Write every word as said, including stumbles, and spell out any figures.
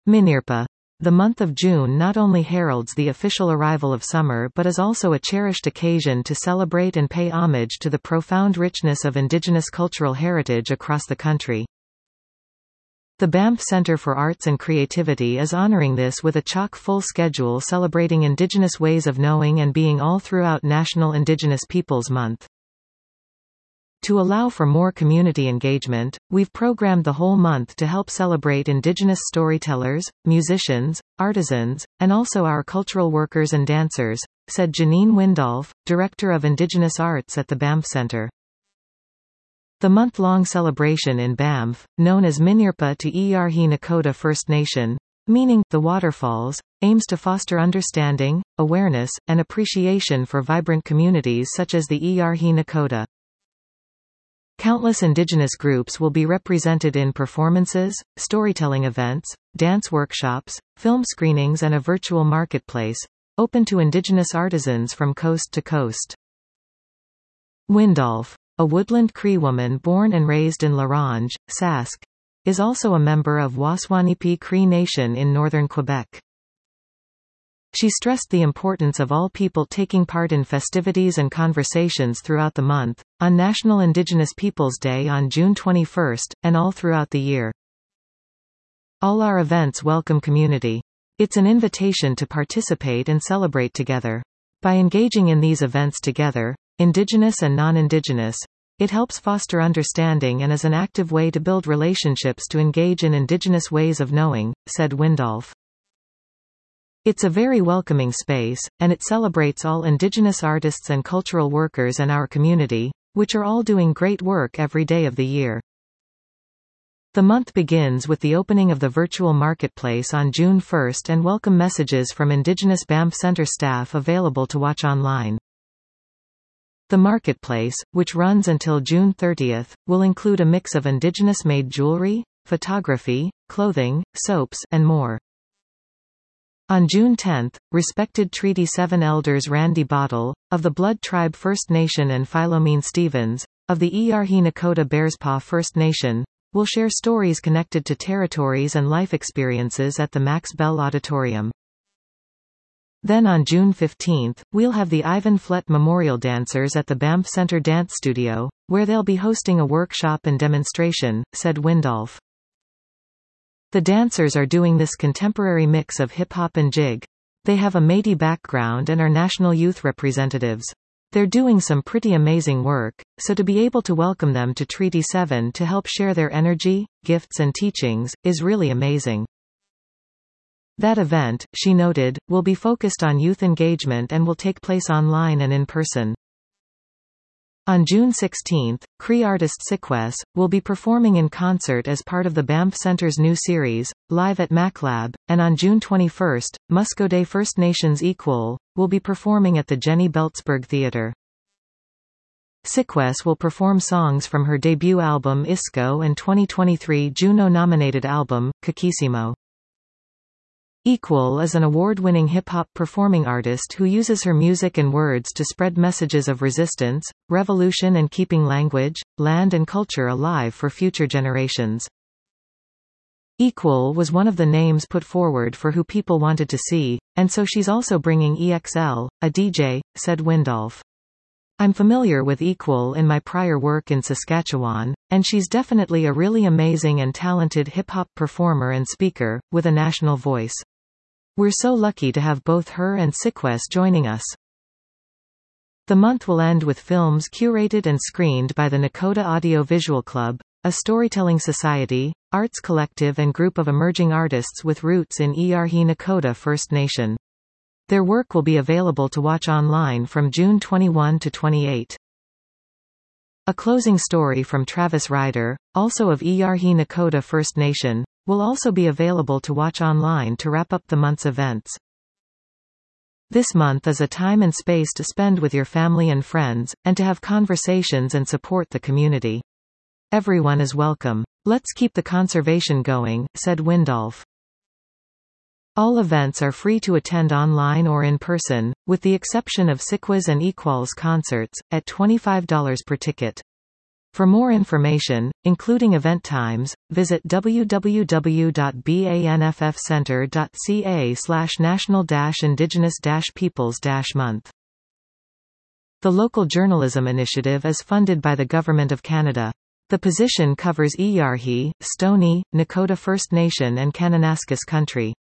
Minirpa. The month of June not only heralds the official arrival of summer but is also a cherished occasion to celebrate and pay homage to the profound richness of indigenous cultural heritage across the country. The Banff Centre for Arts and Creativity is honouring this with a chock-full schedule celebrating Indigenous ways of knowing and being all throughout National Indigenous Peoples Month. To allow for more community engagement, we've programmed the whole month to help celebrate Indigenous storytellers, musicians, artisans, and also our cultural workers and dancers, said Janine Windolf, Director of Indigenous Arts at the Banff Centre. The month-long celebration in Banff, known as Minirpa to Eeyarhi Nakota First Nation, meaning the waterfalls, aims to foster understanding, awareness, and appreciation for vibrant communities such as the Eeyarhi Nakota. Countless Indigenous groups will be represented in performances, storytelling events, dance workshops, film screenings and a virtual marketplace, open to Indigenous artisans from coast to coast. Windolf, a woodland Cree woman born and raised in La Ronge, Sask, is also a member of Waswanipi Cree Nation in northern Quebec. She stressed the importance of all people taking part in festivities and conversations throughout the month, on National Indigenous Peoples Day on June twenty-first, and all throughout the year. All our events welcome community. It's an invitation to participate and celebrate together. By engaging in these events together, Indigenous and non-Indigenous, it helps foster understanding and is an active way to build relationships to engage in Indigenous ways of knowing, said Windolf. It's a very welcoming space, and it celebrates all Indigenous artists and cultural workers in our community, which are all doing great work every day of the year. The month begins with the opening of the virtual marketplace on June first and welcome messages from Indigenous Banff Centre staff available to watch online. The marketplace, which runs until June thirtieth, will include a mix of Indigenous-made jewelry, photography, clothing, soaps, and more. On June tenth, respected Treaty seven elders Randy Bottle, of the Blood Tribe First Nation and Philomene Stevens, of the Eeyarhi Nakota Bearspaw First Nation, will share stories connected to territories and life experiences at the Max Bell Auditorium. Then on June fifteenth, we'll have the Ivan Flett Memorial Dancers at the Banff Centre Dance Studio, where they'll be hosting a workshop and demonstration, said Windolf. The dancers are doing this contemporary mix of hip-hop and jig. They have a Métis background and are national youth representatives. They're doing some pretty amazing work, so to be able to welcome them to Treaty seven to help share their energy, gifts and teachings, is really amazing. That event, she noted, will be focused on youth engagement and will take place online and in person. On June sixteenth, Cree artist Sikwes will be performing in concert as part of the Banff Centre's new series, Live at MacLab, and on June twenty-first, Muscogee First Nations Equal will be performing at the Jenny Beltzberg Theatre. Sikwes will perform songs from her debut album Isco and twenty twenty-three Juno-nominated album, Kakisimo. Equal is an award-winning hip-hop performing artist who uses her music and words to spread messages of resistance, revolution and keeping language, land and culture alive for future generations. Equal was one of the names put forward for who people wanted to see, and so she's also bringing E X L, a D J, said Windolf. I'm familiar with Equal in my prior work in Saskatchewan, and she's definitely a really amazing and talented hip-hop performer and speaker, with a national voice. We're so lucky to have both her and Sikwes joining us. The month will end with films curated and screened by the Nakota Audio Visual Club, a storytelling society, arts collective and group of emerging artists with roots in Eeyarhi Nakota First Nation. Their work will be available to watch online from June twenty-first to twenty-eighth. A closing story from Travis Ryder, also of Eeyarhi Nakota First Nation, will also be available to watch online to wrap up the month's events. This month is a time and space to spend with your family and friends, and to have conversations and support the community. Everyone is welcome. Let's keep the conservation going, said Windolf. All events are free to attend online or in person, with the exception of Sikwes and Equal's concerts, at twenty-five dollars per ticket. For more information, including event times, visit w w w dot banffcenter dot c a slash national indigenous peoples month. The Local Journalism Initiative is funded by the Government of Canada. The position covers Iyarhi, Stoney, Nakota First Nation and Kananaskis Country.